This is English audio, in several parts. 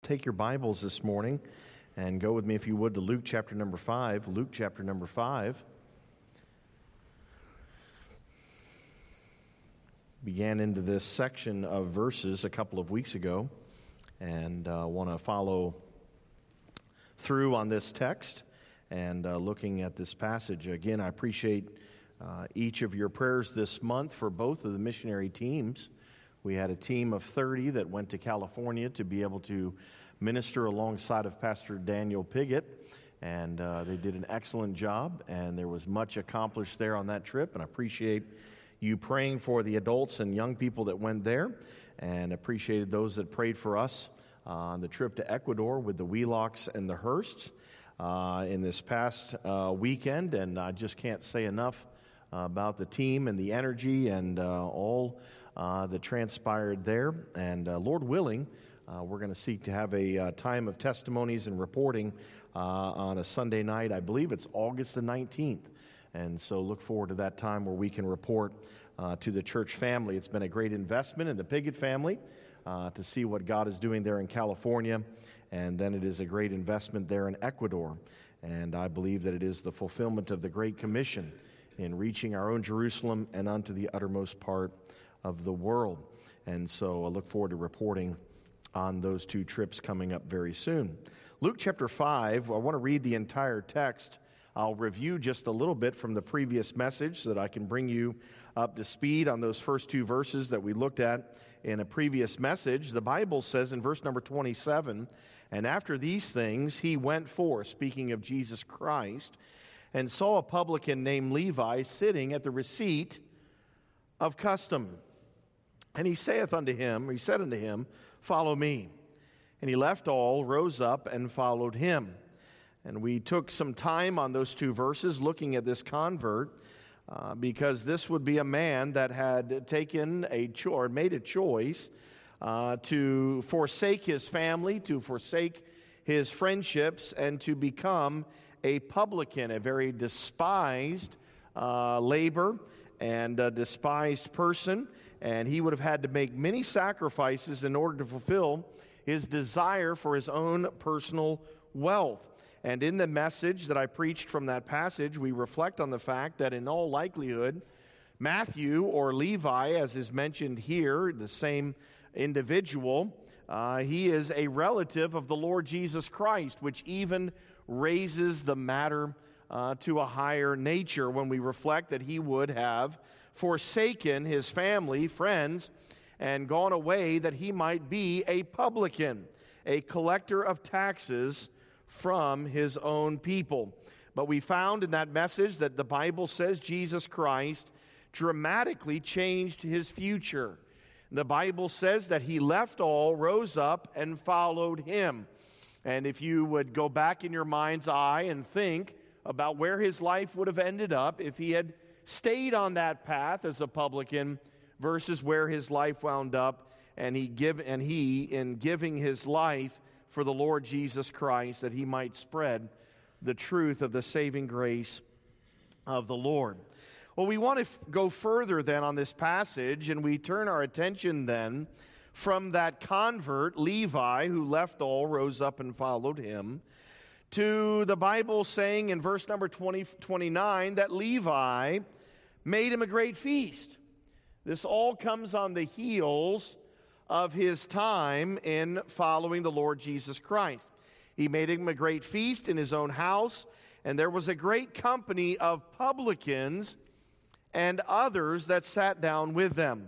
take your Bibles this morning and go with me, if you would, to Luke chapter number 5. Luke chapter number 5. Began into this section of verses a couple of weeks ago, and want to follow through on this text and looking at this passage. Again, I appreciate each of your prayers this month for both of the missionary teams. We had a team of 30 that went to California to be able to minister alongside of Pastor Daniel Piggott, and they did an excellent job, and there was much accomplished there on that trip, and I appreciate you praying for the adults and young people that went there, and appreciated those that prayed for us on the trip to Ecuador with the Wheelocks and the Hursts in this past weekend. And I just can't say enough about the team and the energy and all that transpired there. And Lord willing, we're going to seek to have a time of testimonies and reporting on a Sunday night. I believe it's August the 19th. And so look forward to that time where we can report to the church family. It's been a great investment in the Piggott family to see what God is doing there in California. And then it is a great investment there in Ecuador. And I believe that it is the fulfillment of the Great Commission in reaching our own Jerusalem and unto the uttermost part of the world. And so I look forward to reporting on those two trips coming up very soon. Luke chapter 5, I want to read the entire text. I'll review just a little bit from the previous message so that I can bring you up to speed on those first two verses that we looked at in a previous message. The Bible says in verse number 27, "And after these things he went forth," speaking of Jesus Christ, "and saw a publican named Levi sitting at the receipt of custom. And he said unto him, Follow me. And he left all, rose up, and followed him." And we took some time on those two verses looking at this convert because this would be a man that had made a choice to forsake his family, to forsake his friendships, and to become a publican, a very despised labor and a despised person. And he would have had to make many sacrifices in order to fulfill his desire for his own personal wealth. And in the message that I preached from that passage, we reflect on the fact that in all likelihood, Matthew, or Levi, as is mentioned here, the same individual, he is a relative of the Lord Jesus Christ, which even raises the matter to a higher nature when we reflect that he would have forsaken his family, friends, and gone away that he might be a publican, a collector of taxes from his own people. But we found in that message that the Bible says Jesus Christ dramatically changed his future. The Bible says that he left all, rose up, and followed him. And if you would go back in your mind's eye and think about where his life would have ended up if he had stayed on that path as a publican versus where his life wound up, and he in giving his life for the Lord Jesus Christ, that he might spread the truth of the saving grace of the Lord. Well, we want to go further then on this passage, and we turn our attention then from that convert, Levi, who left all, rose up and followed him, to the Bible saying in verse number 29 that Levi made him a great feast. This all comes on the heels of his time in following the Lord Jesus Christ. He made him a great feast in his own house, and there was a great company of publicans and others that sat down with them.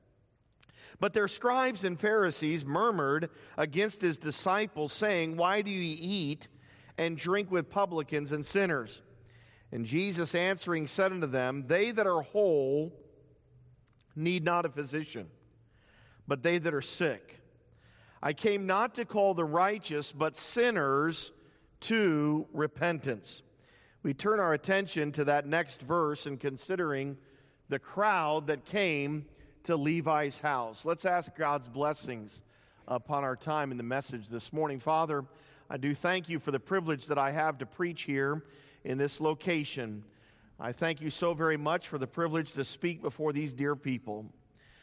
But their scribes and Pharisees murmured against his disciples, saying, "Why do you eat and drink with publicans and sinners?" And Jesus answering said unto them, "They that are whole need not a physician, but they that are sick. I came not to call the righteous, but sinners to repentance." We turn our attention to that next verse and considering the crowd that came to Levi's house. Let's ask God's blessings upon our time in the message this morning. Father, I do thank you for the privilege that I have to preach here in this location. I thank you so very much for the privilege to speak before these dear people.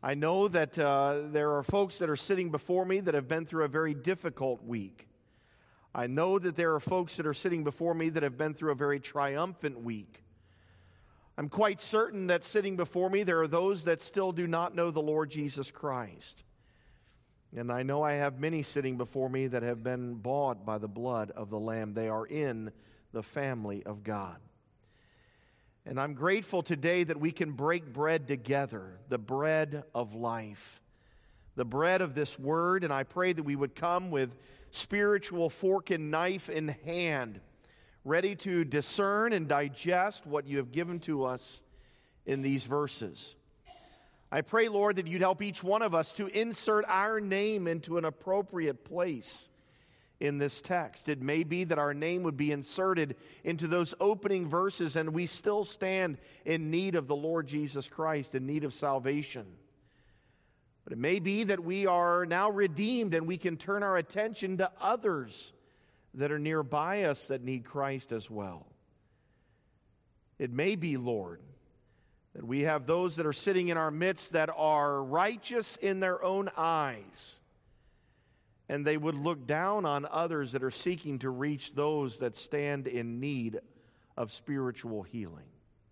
I know that there are folks that are sitting before me that have been through a very difficult week. I know that there are folks that are sitting before me that have been through a very triumphant week. I'm quite certain that sitting before me, there are those that still do not know the Lord Jesus Christ. And I know I have many sitting before me that have been bought by the blood of the Lamb. They are in the family of God. And I'm grateful today that we can break bread together, the bread of life, the bread of this word. And I pray that we would come with spiritual fork and knife in hand, ready to discern and digest what you have given to us in these verses. I pray, Lord, that you'd help each one of us to insert our name into an appropriate place in this text. It may be that our name would be inserted into those opening verses and we still stand in need of the Lord Jesus Christ, in need of salvation. But it may be that we are now redeemed and we can turn our attention to others that are nearby us that need Christ as well. It may be, Lord, that we have those that are sitting in our midst that are righteous in their own eyes, and they would look down on others that are seeking to reach those that stand in need of spiritual healing.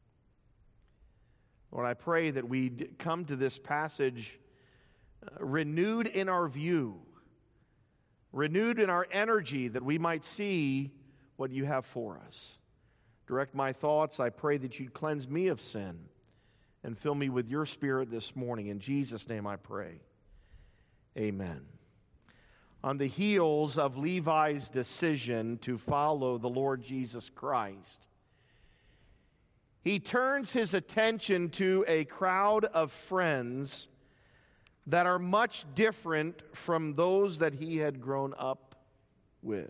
Lord, I pray that we come to this passage renewed in our view, renewed in our energy, that we might see what you have for us. Direct my thoughts. I pray that you'd cleanse me of sin and fill me with your Spirit this morning. In Jesus' name I pray. Amen. On the heels of Levi's decision to follow the Lord Jesus Christ, he turns his attention to a crowd of friends that are much different from those that he had grown up with.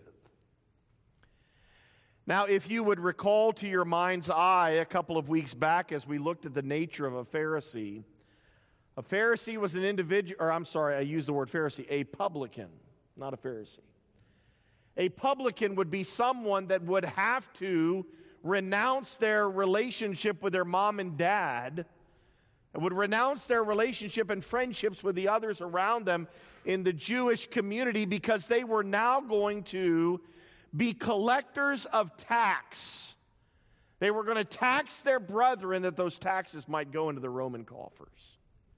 Now, if you would recall to your mind's eye a couple of weeks back as we looked at the nature of a Pharisee was an individual, or I'm sorry, I used the word Pharisee, a publican, not a Pharisee. A publican would be someone that would have to renounce their relationship with their mom and dad, and would renounce their relationship and friendships with the others around them in the Jewish community, because they were now going to be collectors of tax. They were going to tax their brethren that those taxes might go into the Roman coffers.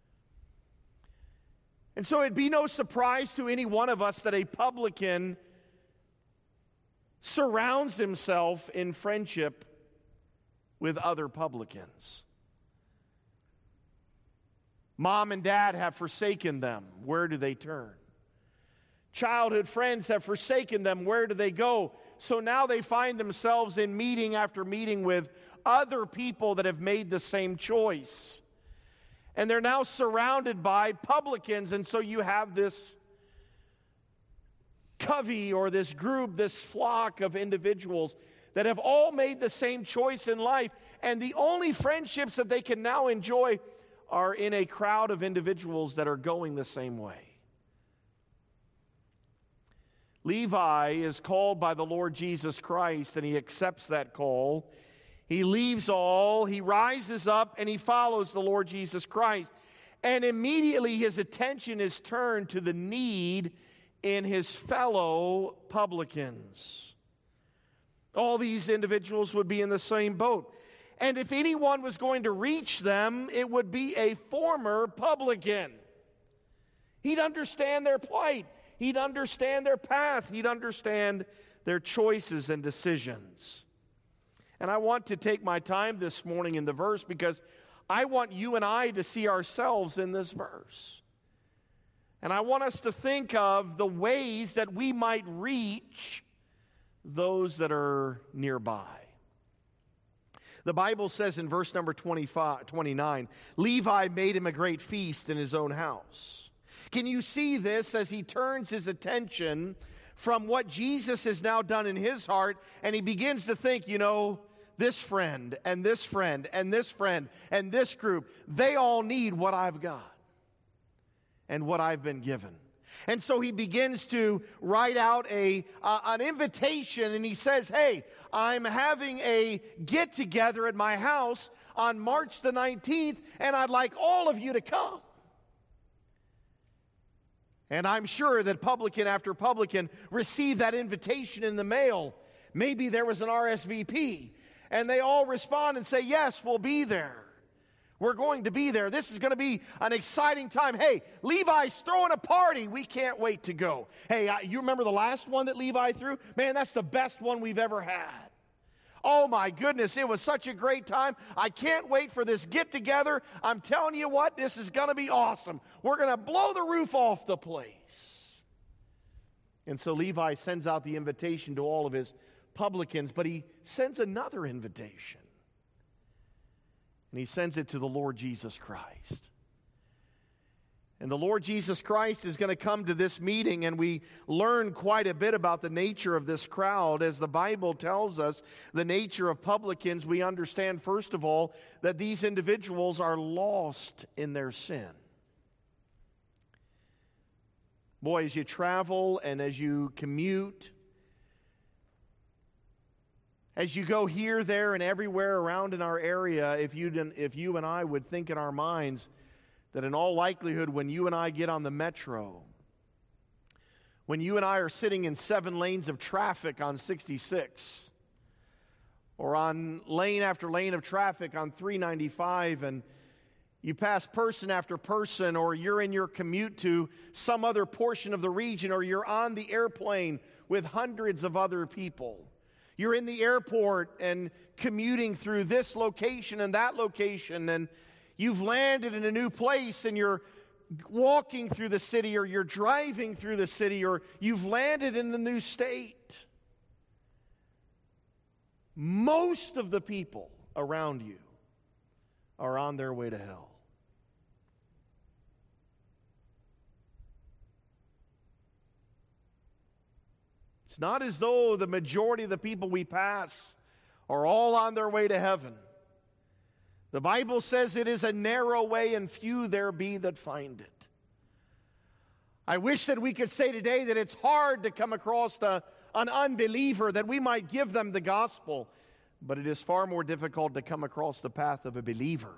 And so it'd be no surprise to any one of us that a publican surrounds himself in friendship with other publicans. Mom and dad have forsaken them. Where do they turn? Childhood friends have forsaken them. Where do they go? So now they find themselves in meeting after meeting with other people that have made the same choice. And they're now surrounded by publicans. And so you have this covey or this group, this flock of individuals that have all made the same choice in life. And the only friendships that they can now enjoy are in a crowd of individuals that are going the same way. Levi is called by the Lord Jesus Christ, and he accepts that call. He leaves all, he rises up, and he follows the Lord Jesus Christ. And immediately his attention is turned to the need in his fellow publicans. All these individuals would be in the same boat. And if anyone was going to reach them, it would be a former publican. He'd understand their plight. He'd understand their path. He'd understand their choices and decisions. And I want to take my time this morning in the verse because I want you and I to see ourselves in this verse. And I want us to think of the ways that we might reach those that are nearby. The Bible says in verse number 29, Levi made him a great feast in his own house. Can you see this as he turns his attention from what Jesus has now done in his heart, and he begins to think, this friend and this friend and this friend and this group, they all need what I've got and what I've been given. And so he begins to write out an invitation, and he says, hey, I'm having a get-together at my house on March the 19th, and I'd like all of you to come. And I'm sure that publican after publican received that invitation in the mail. Maybe there was an RSVP. And they all respond and say, yes, we'll be there. We're going to be there. This is going to be an exciting time. Hey, Levi's throwing a party. We can't wait to go. Hey, you remember the last one that Levi threw? Man, that's the best one we've ever had. Oh my goodness, it was such a great time. I can't wait for this get together. I'm telling you what, this is going to be awesome. We're going to blow the roof off the place. And so Levi sends out the invitation to all of his publicans, but he sends another invitation. And he sends it to the Lord Jesus Christ. And the Lord Jesus Christ is going to come to this meeting, and we learn quite a bit about the nature of this crowd. As the Bible tells us the nature of publicans, we understand, first of all, that these individuals are lost in their sin. Boy, as you travel and as you commute, as you go here, there, and everywhere around in our area, if you and I would think in our minds that in all likelihood when you and I get on the metro, when you and I are sitting in 7 lanes of traffic on 66, or on lane after lane of traffic on 395, and you pass person after person, or you're in your commute to some other portion of the region, or you're on the airplane with hundreds of other people. You're in the airport and commuting through this location and that location, and you've landed in a new place and you're walking through the city, or you're driving through the city, or you've landed in the new state. Most of the people around you are on their way to hell. It's not as though the majority of the people we pass are all on their way to heaven. The Bible says it is a narrow way, and few there be that find it. I wish that we could say today that it's hard to come across an unbeliever, that we might give them the gospel, but it is far more difficult to come across the path of a believer.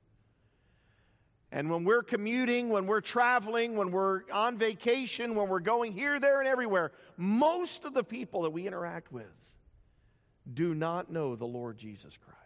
And when we're commuting, when we're traveling, when we're on vacation, when we're going here, there, and everywhere, most of the people that we interact with do not know the Lord Jesus Christ.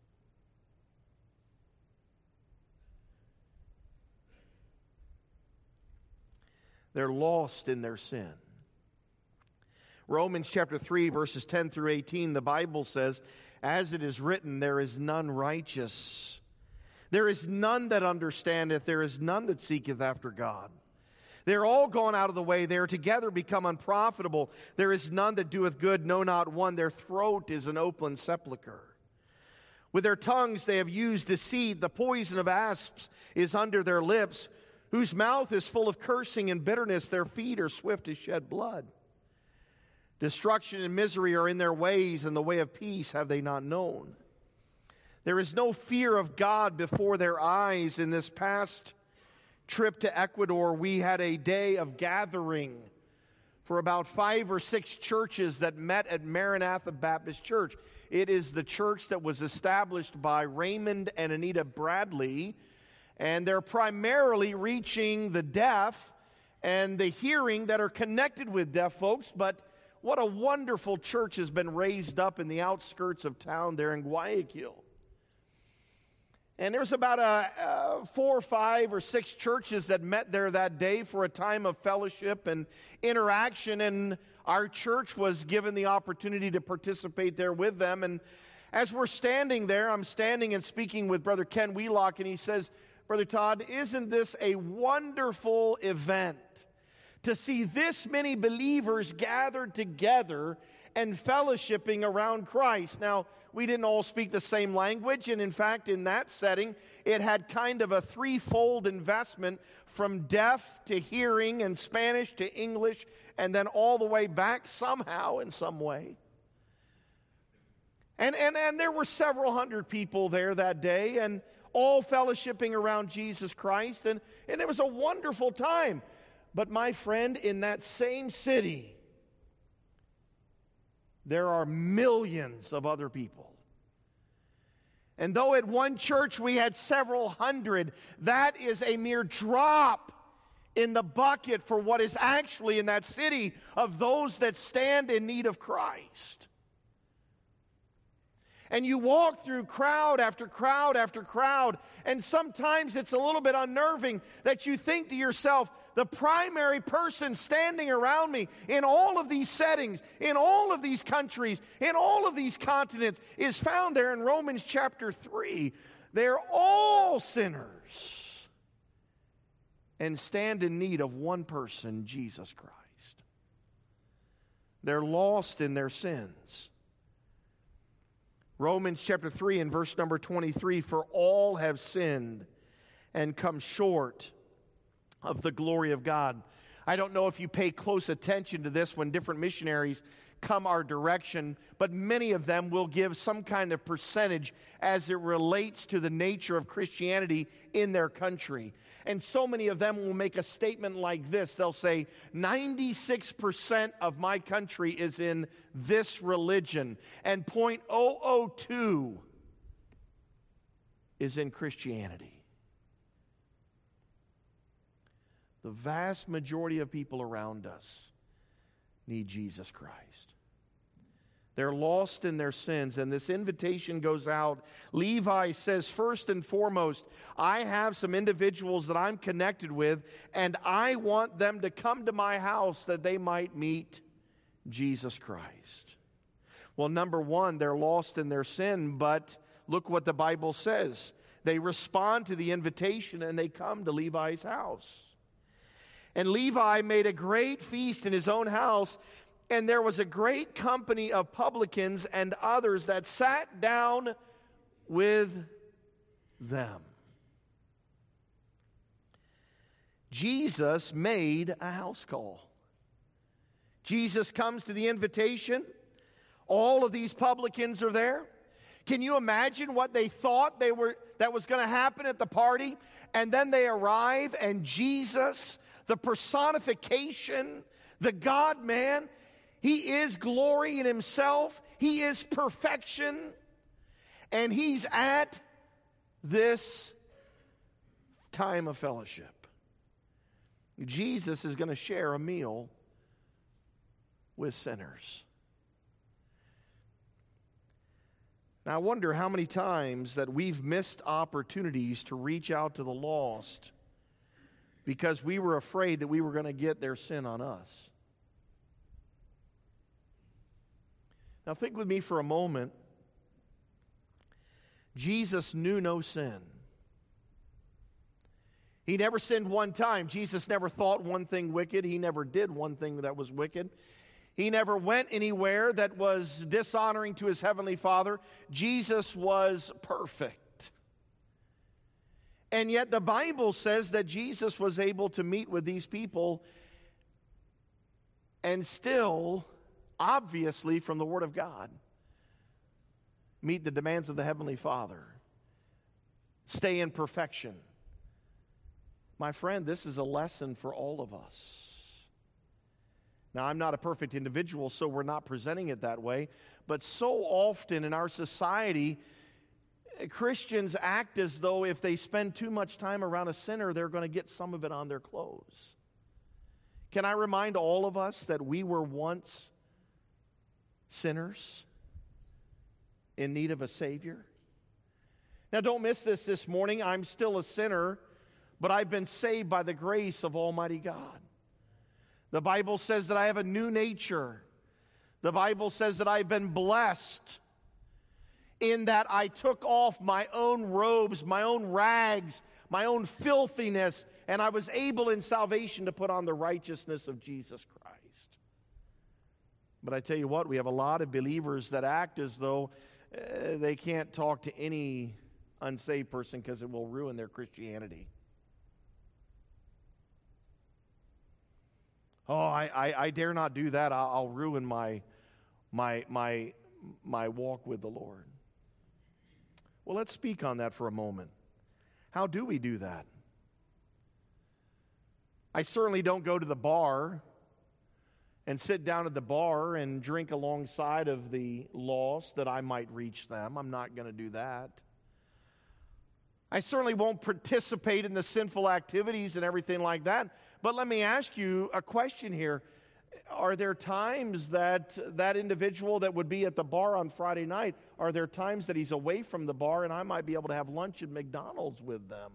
They're lost in their sin. Romans chapter 3, verses 10 through 18, the Bible says, as it is written, there is none righteous. There is none that understandeth, there is none that seeketh after God. They are all gone out of the way, they are together become unprofitable. There is none that doeth good, no, not one. Their throat is an open sepulchre. With their tongues they have used deceit. The poison of asps is under their lips, whose mouth is full of cursing and bitterness. Their feet are swift to shed blood. Destruction and misery are in their ways, and the way of peace have they not known. There is no fear of God before their eyes. In this past trip to Ecuador, we had a day of gathering for about 5 or 6 churches that met at Maranatha Baptist Church. It is the church that was established by Raymond and Anita Bradley, and they're primarily reaching the deaf and the hearing that are connected with deaf folks. But what a wonderful church has been raised up in the outskirts of town there in Guayaquil. And there's about 4 or 5 or 6 churches that met there that day for a time of fellowship and interaction, and our church was given the opportunity to participate there with them. And as we're standing there, I'm standing and speaking with Brother Ken Wheelock, and he says, Brother Todd, isn't this a wonderful event to see this many believers gathered together and fellowshipping around Christ? Now, we didn't all speak the same language, and in fact, in that setting, it had kind of a threefold investment from deaf to hearing and Spanish to English, and then all the way back somehow in some way. And there were several hundred people there that day, and all fellowshipping around Jesus Christ, and it was a wonderful time. But my friend, in that same city, there are millions of other people. And though at one church we had several hundred, that is a mere drop in the bucket for what is actually in that city of those that stand in need of Christ. And you walk through crowd after crowd after crowd, and sometimes it's a little bit unnerving that you think to yourself, the primary person standing around me in all of these settings, in all of these countries, in all of these continents is found there in Romans chapter 3. They're all sinners and stand in need of one person, Jesus Christ. They're lost in their sins. Romans chapter 3 and verse number 23, for all have sinned and come short of the glory of God. I don't know if you pay close attention to this when different missionaries come our direction, but many of them will give some kind of percentage as it relates to the nature of Christianity in their country. And so many of them will make a statement like this. They'll say, 96% of my country is in this religion, and 0.002 is in Christianity. The vast majority of people around us need Jesus Christ. They're lost in their sins, and this invitation goes out. Levi says, first and foremost, I have some individuals that I'm connected with, and I want them to come to my house that they might meet Jesus Christ. Well, number one, they're lost in their sin, but look what the Bible says. They respond to the invitation, and they come to Levi's house. And Levi made a great feast in his own house, and there was a great company of publicans and others that sat down with them. Jesus made a house call. Jesus comes to the invitation. All of these publicans are there. Can you imagine what they thought that was going to happen at the party? And then they arrive, and Jesus, the personification, the God-man, He is glory in Himself. He is perfection. And He's at this time of fellowship. Jesus is going to share a meal with sinners. Now, I wonder how many times that we've missed opportunities to reach out to the lost because we were afraid that we were going to get their sin on us. Now, think with me for a moment. Jesus knew no sin. He never sinned one time. Jesus never thought one thing wicked. He never did one thing that was wicked. He never went anywhere that was dishonoring to His Heavenly Father. Jesus was perfect. And yet the Bible says that Jesus was able to meet with these people and still, obviously from the Word of God, meet the demands of the Heavenly Father. Stay in perfection. My friend, this is a lesson for all of us. Now, I'm not a perfect individual, so we're not presenting it that way. But so often in our society, Christians act as though if they spend too much time around a sinner, they're going to get some of it on their clothes. Can I remind all of us that we were once sinners in need of a Savior? Now, don't miss this morning. I'm still a sinner, but I've been saved by the grace of Almighty God. The Bible says that I have a new nature. The Bible says that I've been blessed in that I took off my own robes, my own rags, my own filthiness, and I was able in salvation to put on the righteousness of Jesus Christ. But I tell you what, we have a lot of believers that act as though they can't talk to any unsaved person because it will ruin their Christianity. Oh, I dare not do that. I'll ruin my walk with the Lord. Well, let's speak on that for a moment. How do we do that? I certainly don't go to the bar and sit down at the bar and drink alongside of the lost that I might reach them. I'm not going to do that. I certainly won't participate in the sinful activities and everything like that. But let me ask you a question here. Are there times that that individual that would be at the bar on Friday night, are there times that he's away from the bar and I might be able to have lunch at McDonald's with them?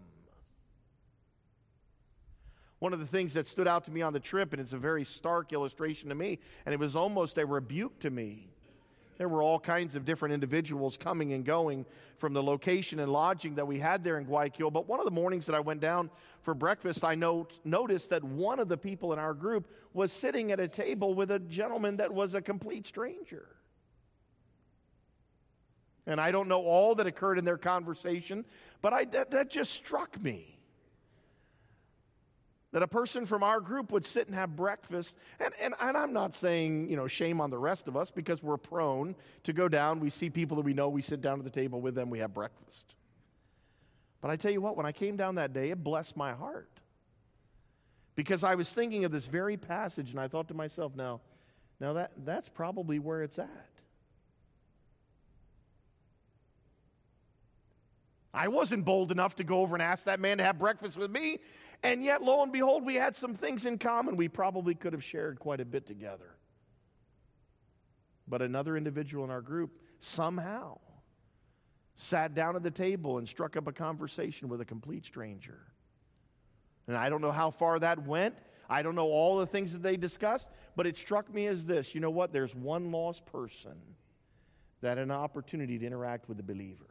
One of the things that stood out to me on the trip, and it's a very stark illustration to me, and it was almost a rebuke to me. There were all kinds of different individuals coming and going from the location and lodging that we had there in Guayaquil. But one of the mornings that I went down for breakfast, I noticed that one of the people in our group was sitting at a table with a gentleman that was a complete stranger. And I don't know all that occurred in their conversation, but that just struck me. That a person from our group would sit and have breakfast. And I'm not saying, shame on the rest of us, because we're prone to go down. We see people that we know. We sit down at the table with them. We have breakfast. But I tell you what, when I came down that day, it blessed my heart. Because I was thinking of this very passage, and I thought to myself, now that's probably where it's at. I wasn't bold enough to go over and ask that man to have breakfast with me. And yet, lo and behold, we had some things in common. We probably could have shared quite a bit together. But another individual in our group somehow sat down at the table and struck up a conversation with a complete stranger. And I don't know how far that went. I don't know all the things that they discussed. But it struck me as this. You know what? There's one lost person that had an opportunity to interact with the believer.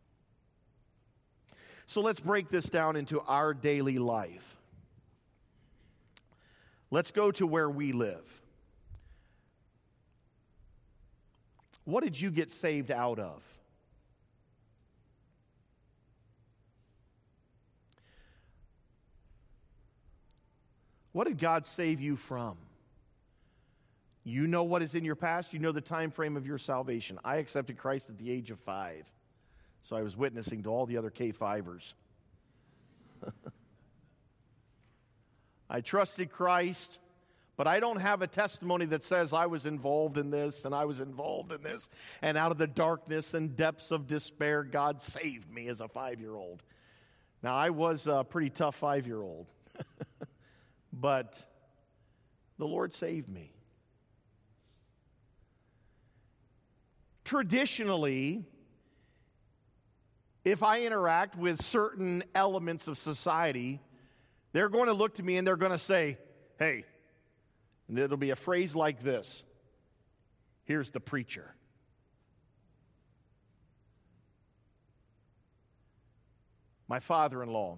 So let's break this down into our daily life. Let's go to where we live. What did you get saved out of? What did God save you from? You know what is in your past. You know the time frame of your salvation. I accepted Christ at the age of 5. So I was witnessing to all the other K5ers. I trusted Christ, but I don't have a testimony that says I was involved in this and I was involved in this. And out of the darkness and depths of despair, God saved me as a 5-year-old. Now, I was a pretty tough 5-year-old, but the Lord saved me. Traditionally, if I interact with certain elements of society, they're going to look to me and they're going to say, hey, and it'll be a phrase like this: here's the preacher. My father-in-law,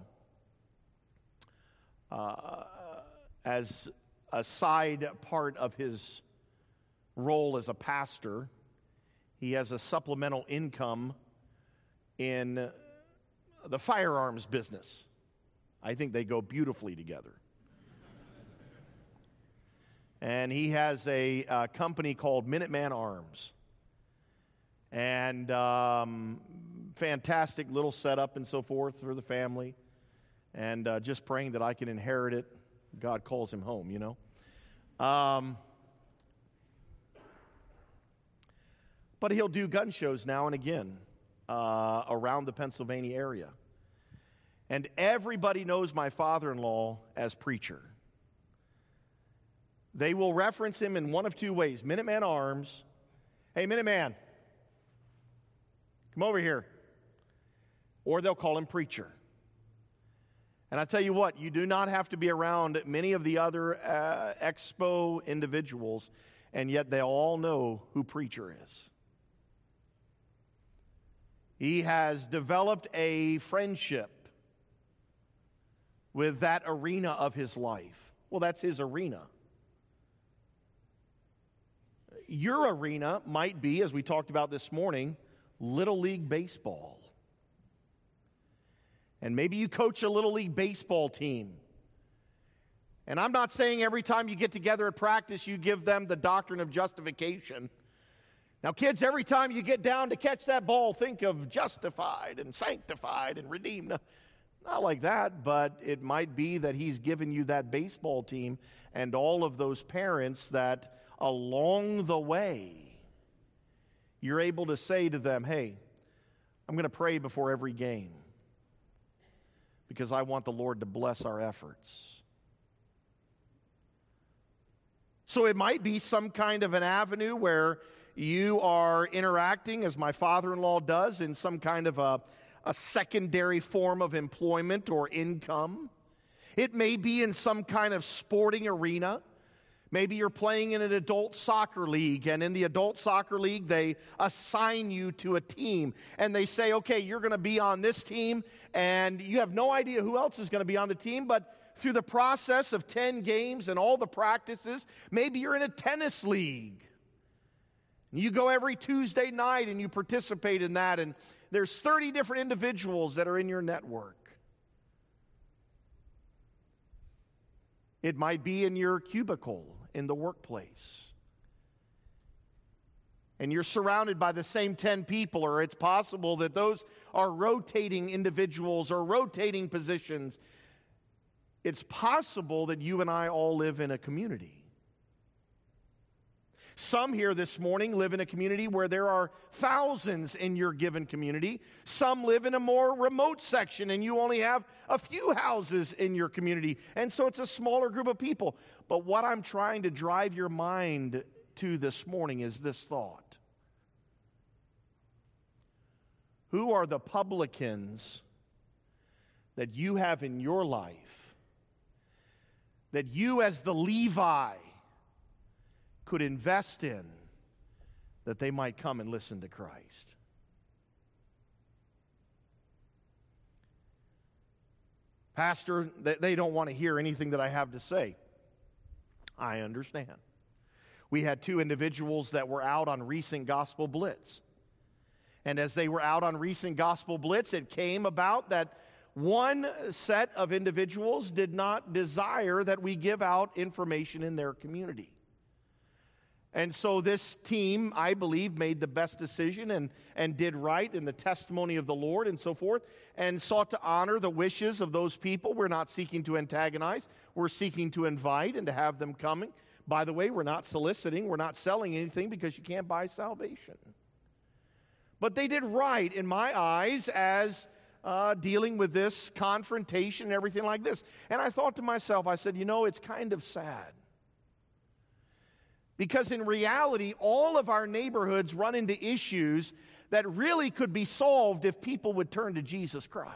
as a side part of his role as a pastor, he has a supplemental income in the firearms business. I think they go beautifully together. And he has a company called Minuteman Arms. And fantastic little setup and so forth for the family. And just praying that I can inherit it. God calls him home, But he'll do gun shows now and again around the Pennsylvania area. And everybody knows my father-in-law as preacher. They will reference him in one of two ways. Minuteman Arms. Hey, Minuteman, come over here. Or they'll call him preacher. And I tell you what, you do not have to be around many of the other expo individuals, and yet they all know who preacher is. He has developed a friendship with that arena of his life. Well, that's his arena. Your arena might be, as we talked about this morning, Little League Baseball. And maybe you coach a Little League Baseball team. And I'm not saying every time you get together at practice you give them the doctrine of justification. Now, kids, every time you get down to catch that ball, think of justified and sanctified and redeemed. Not like that, but it might be that he's given you that baseball team and all of those parents that along the way you're able to say to them, hey, I'm going to pray before every game because I want the Lord to bless our efforts. So it might be some kind of an avenue where you are interacting, as my father-in-law does, in some kind of a secondary form of employment or income. It may be in some kind of sporting arena. Maybe you're playing in an adult soccer league, and in the adult soccer league, they assign you to a team. And they say, okay, you're going to be on this team, and you have no idea who else is going to be on the team, but through the process of 10 games and all the practices, maybe you're in a tennis league. You go every Tuesday night and you participate in that, and there's 30 different individuals that are in your network. It might be in your cubicle in the workplace. And you're surrounded by the same 10 people, or it's possible that those are rotating individuals or rotating positions. It's possible that you and I all live in a community. Some here this morning live in a community where there are thousands in your given community. Some live in a more remote section and you only have a few houses in your community. And so it's a smaller group of people. But what I'm trying to drive your mind to this morning is this thought. Who are the publicans that you have in your life that you as the Levi could invest in, that they might come and listen to Christ? Pastor, they don't want to hear anything that I have to say. I understand. We had two individuals that were out on recent Gospel Blitz. And as they were out on recent Gospel Blitz, it came about that one set of individuals did not desire that we give out information in their community. And so this team, I believe, made the best decision and did right in the testimony of the Lord and so forth, and sought to honor the wishes of those people. We're not seeking to antagonize. We're seeking to invite and to have them coming. By the way, we're not soliciting. We're not selling anything, because you can't buy salvation. But they did right in my eyes as dealing with this confrontation and everything like this. And I thought to myself, I said, it's kind of sad. Because in reality, all of our neighborhoods run into issues that really could be solved if people would turn to Jesus Christ.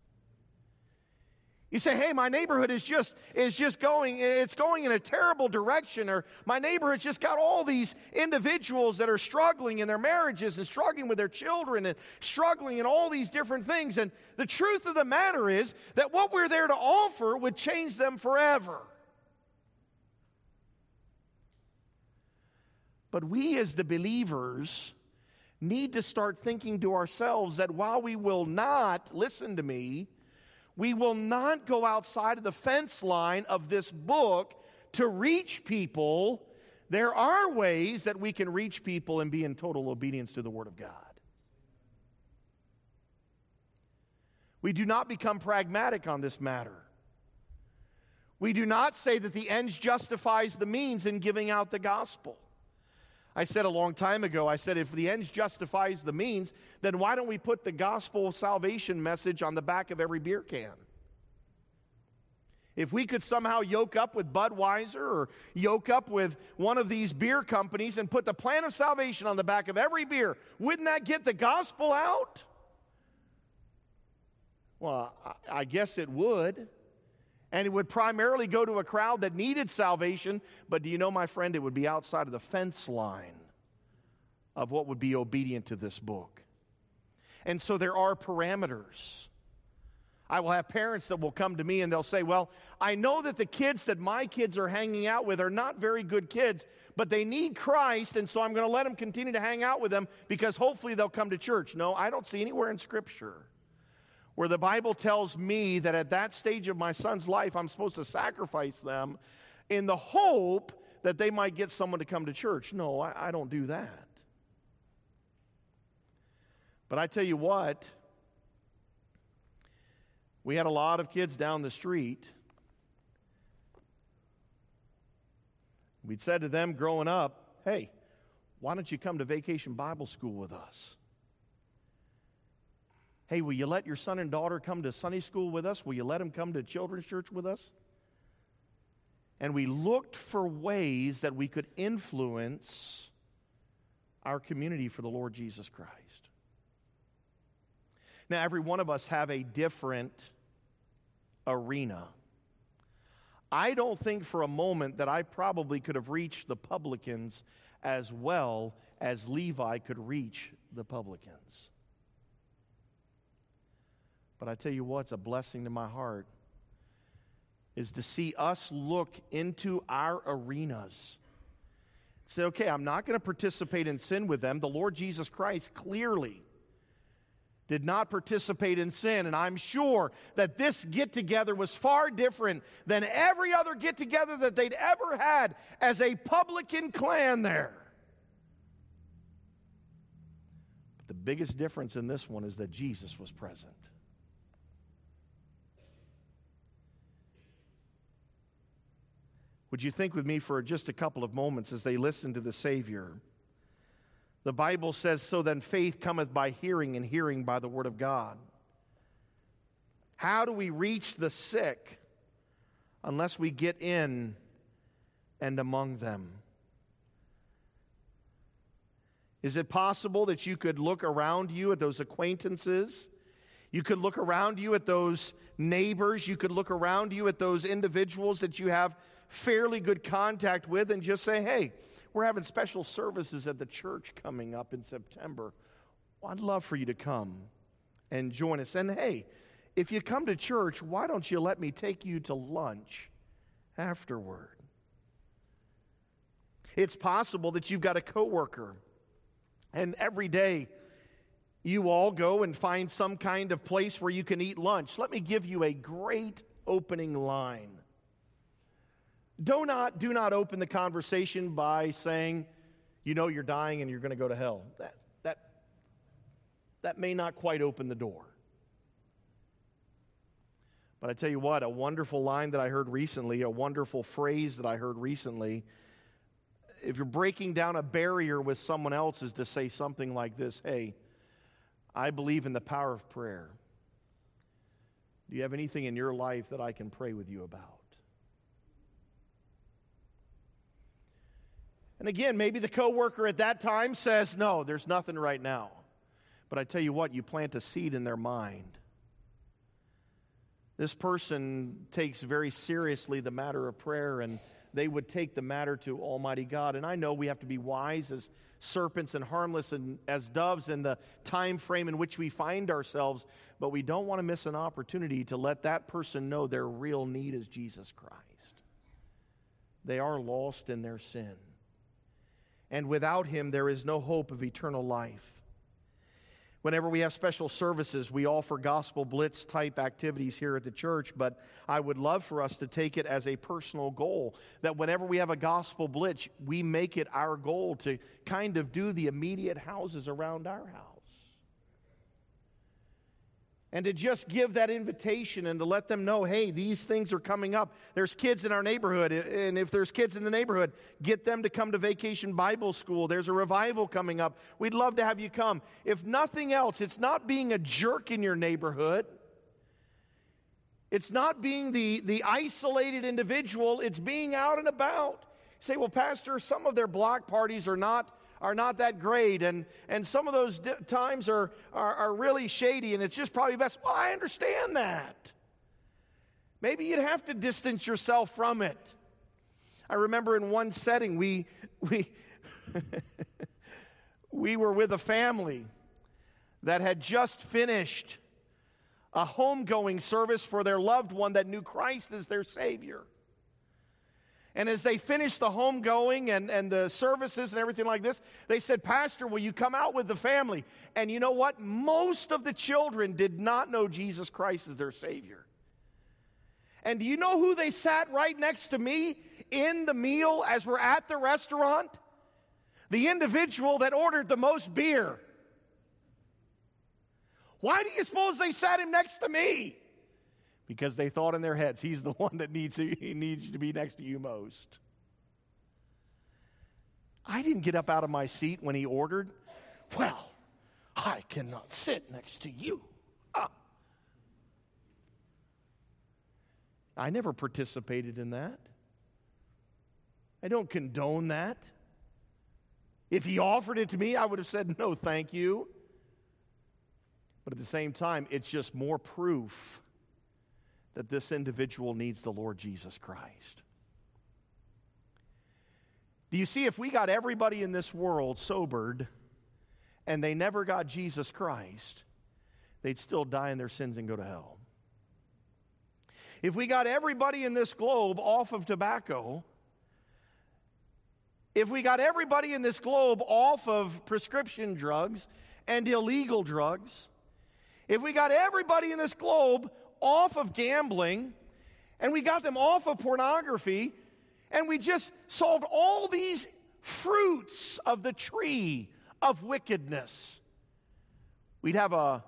You say, hey, my neighborhood is just going in a terrible direction, or my neighborhood's just got all these individuals that are struggling in their marriages and struggling with their children and struggling in all these different things. And the truth of the matter is that what we're there to offer would change them forever. But we as the believers need to start thinking to ourselves that while we will not, listen to me, we will not go outside of the fence line of this book to reach people. There are ways that we can reach people and be in total obedience to the Word of God. We do not become pragmatic on this matter. We do not say that the ends justifies the means in giving out the gospel. I said a long time ago, I said, if the ends justifies the means, then why don't we put the gospel salvation message on the back of every beer can? If we could somehow yoke up with Budweiser or yoke up with one of these beer companies and put the plan of salvation on the back of every beer, wouldn't that get the gospel out? Well, I guess it would. And it would primarily go to a crowd that needed salvation. But do you know, my friend, it would be outside of the fence line of what would be obedient to this book. And so there are parameters. I will have parents that will come to me and they'll say, well, I know that the kids that my kids are hanging out with are not very good kids, but they need Christ, and so I'm going to let them continue to hang out with them because hopefully they'll come to church. No, I don't see anywhere in Scripture where the Bible tells me that at that stage of my son's life, I'm supposed to sacrifice them in the hope that they might get someone to come to church. No, I don't do that. But I tell you what, we had a lot of kids down the street. We'd said to them growing up, hey, why don't you come to Vacation Bible School with us? Hey, will you let your son and daughter come to Sunday school with us? Will you let them come to children's church with us? and we looked for ways that we could influence our community for the Lord Jesus Christ. Now, every one of us have a different arena. I don't think for a moment that I probably could have reached the publicans as well as Levi could reach the publicans. But I tell you what, it's a blessing to my heart, is to see us look into our arenas. Say, okay, I'm not going to participate in sin with them. The Lord Jesus Christ clearly did not participate in sin, and I'm sure that this get-together was far different than every other get-together that they'd ever had as a publican clan there. But the biggest difference in this one is that Jesus was present. Would you think with me for just a couple of moments as they listen to the Savior? The Bible says, so then faith cometh by hearing, and hearing by the word of God. How do we reach the sick unless we get in and among them? Is it possible that you could look around you at those acquaintances? You could look around you at those neighbors. You could look around you at those individuals that you have fairly good contact with and just say, hey, we're having special services at the church coming up in September. Well, I'd love for you to come and join us. And hey, if you come to church, why don't you let me take you to lunch afterward? It's possible that you've got a coworker, and every day you all go and find some kind of place where you can eat lunch. Let me give you a great opening line. Do not open the conversation by saying, you know you're dying and you're going to go to hell. That may not quite open the door. But I tell you what, a wonderful line that I heard recently, a wonderful phrase that I heard recently, if you're breaking down a barrier with someone else, is to say something like this: hey, I believe in the power of prayer. Do you have anything in your life that I can pray with you about? And again, maybe the coworker at that time says, no, there's nothing right now. But I tell you what, you plant a seed in their mind. This person takes very seriously the matter of prayer, and they would take the matter to Almighty God. And I know we have to be wise as serpents and harmless and as doves in the time frame in which we find ourselves, but we don't want to miss an opportunity to let that person know their real need is Jesus Christ. They are lost in their sin. And without Him, there is no hope of eternal life. Whenever we have special services, we offer gospel blitz type activities here at the church, but I would love for us to take it as a personal goal, that whenever we have a gospel blitz, we make it our goal to kind of do the immediate houses around our house. And to just give that invitation and to let them know, hey, these things are coming up. There's kids in our neighborhood, and if there's kids in the neighborhood, get them to come to Vacation Bible School. There's a revival coming up. We'd love to have you come. If nothing else, it's not being a jerk in your neighborhood. It's not being the isolated individual. It's being out and about. You say, well, Pastor, some of their block parties are not that great, and some of those times are really shady, and it's just probably best. Well, I understand that. Maybe you'd have to distance yourself from it. I remember in one setting, we were with a family that had just finished a homegoing service for their loved one that knew Christ as their Savior. And as they finished the homegoing and the services and everything like this, they said, Pastor, will you come out with the family? And you know what? Most of the children did not know Jesus Christ as their Savior. And do you know who they sat right next to me in the meal as we're at the restaurant? The individual that ordered the most beer. Why do you suppose they sat him next to me? Because they thought in their heads, he's the one that needs to be next to you most. I didn't get up out of my seat when he ordered. Well, I cannot sit next to you. I never participated in that. I don't condone that. If he offered it to me, I would have said, no, thank you. But at the same time, it's just more proof that this individual needs the Lord Jesus Christ. Do you see, if we got everybody in this world sobered and they never got Jesus Christ, they'd still die in their sins and go to hell. If we got everybody in this globe off of tobacco, if we got everybody in this globe off of prescription drugs and illegal drugs, if we got everybody in this globe off of gambling, and we got them off of pornography, and we just solved all these fruits of the tree of wickedness, we'd have a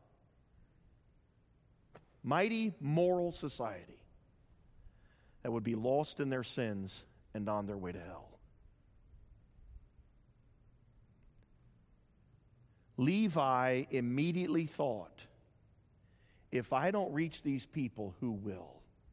mighty moral society that would be lost in their sins and on their way to hell. Levi immediately thought, if I don't reach these people, who will?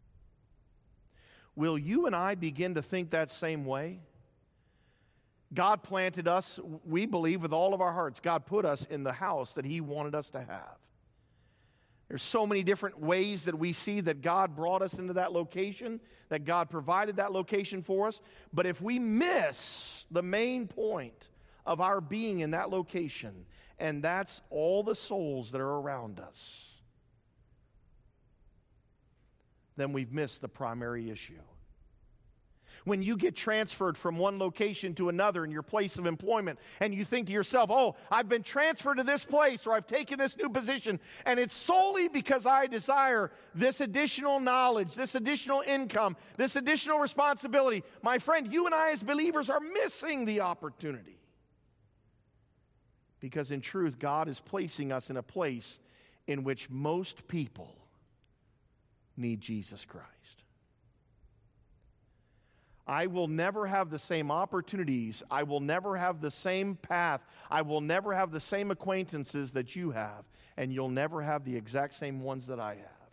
Will you and I begin to think that same way? God planted us, we believe with all of our hearts, God put us in the house that He wanted us to have. There's so many different ways that we see that God brought us into that location, that God provided that location for us. But if we miss the main point of our being in that location, and that's all the souls that are around us, then we've missed the primary issue. When you get transferred from one location to another in your place of employment, and you think to yourself, oh, I've been transferred to this place, or I've taken this new position, and it's solely because I desire this additional knowledge, this additional income, this additional responsibility. My friend, you and I as believers are missing the opportunity. Because in truth, God is placing us in a place in which most people need Jesus Christ. I will never have the same opportunities. I will never have the same path. I will never have the same acquaintances that you have. And you'll never have the exact same ones that I have.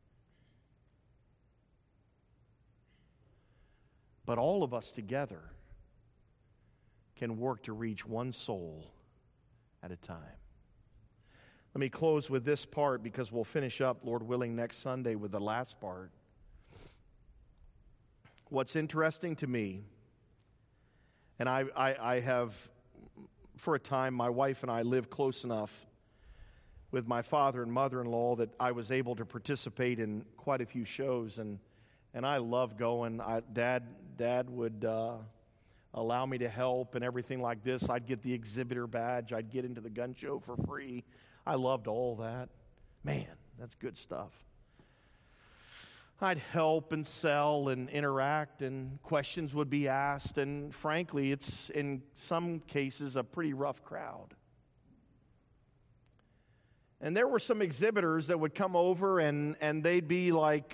But all of us together can work to reach one soul at a time. Let me close with this part, because we'll finish up, Lord willing, next Sunday with the last part. What's interesting to me, and I have, for a time, my wife and I lived close enough with my father and mother-in-law that I was able to participate in quite a few shows, and I love going. Dad would allow me to help and everything like this. I'd get the exhibitor badge. I'd get into the gun show for free. I loved all that. Man, that's good stuff. I'd help and sell and interact, and questions would be asked, and frankly, it's in some cases a pretty rough crowd. And there were some exhibitors that would come over, and they'd be like,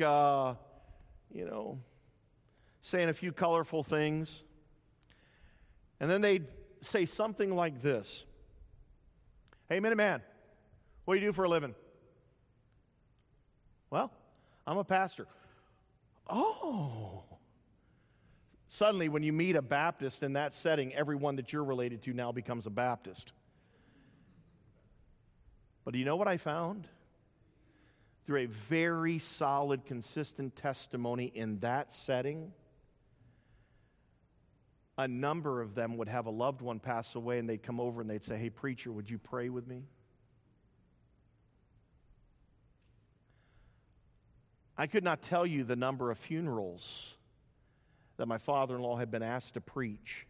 saying a few colorful things. And then they'd say something like this: "Hey, Minuteman, what do you do for a living?" "Well, I'm a pastor." "Oh." Suddenly, when you meet a Baptist in that setting, everyone that you're related to now becomes a Baptist. But do you know what I found? Through a very solid, consistent testimony in that setting, a number of them would have a loved one pass away, and they'd come over and they'd say, "Hey, preacher, would you pray with me?" I could not tell you the number of funerals that my father-in-law had been asked to preach,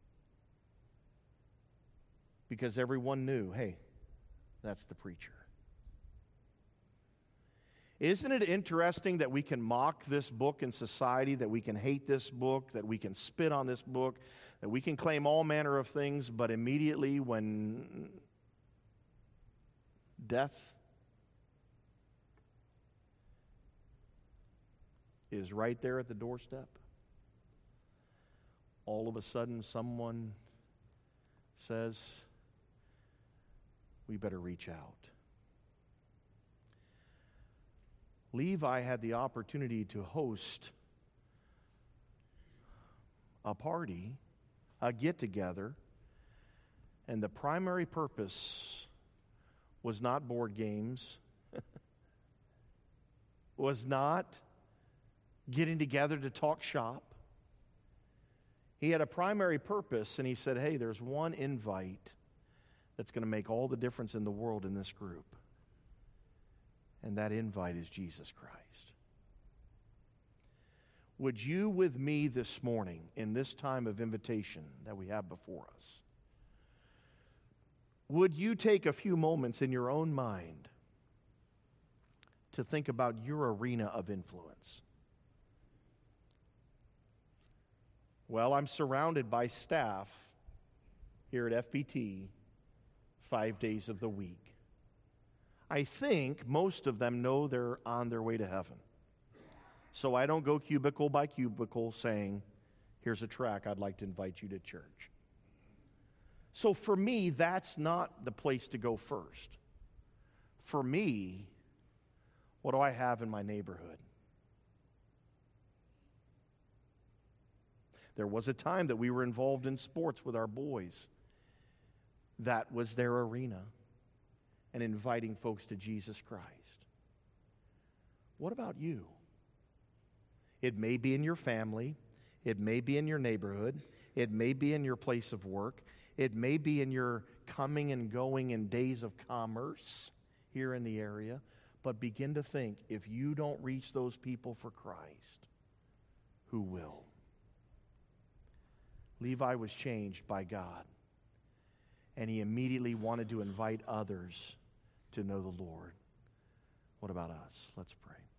because everyone knew, hey, that's the preacher. Isn't it interesting that we can mock this book in society, that we can hate this book, that we can spit on this book, that we can claim all manner of things, but immediately when death is right there at the doorstep, all of a sudden someone says, we better reach out. Levi had the opportunity to host a party, a get-together, and the primary purpose was not board games, was not getting together to talk shop. He had a primary purpose, and he said, hey, there's one invite that's going to make all the difference in the world in this group. And that invite is Jesus Christ. Would you, with me this morning, in this time of invitation that we have before us, would you take a few moments in your own mind to think about your arena of influence? Well, I'm surrounded by staff here at FPT 5 days of the week. I think most of them know they're on their way to heaven. So I don't go cubicle by cubicle saying, here's a tract, I'd like to invite you to church. So for me, that's not the place to go first. For me, what do I have in my neighborhood? There was a time that we were involved in sports with our boys. That was their arena, and inviting folks to Jesus Christ. What about you? It may be in your family. It may be in your neighborhood. It may be in your place of work. It may be in your coming and going in days of commerce here in the area. But begin to think, if you don't reach those people for Christ, who will? Levi was changed by God, and he immediately wanted to invite others to know the Lord. What about us? Let's pray.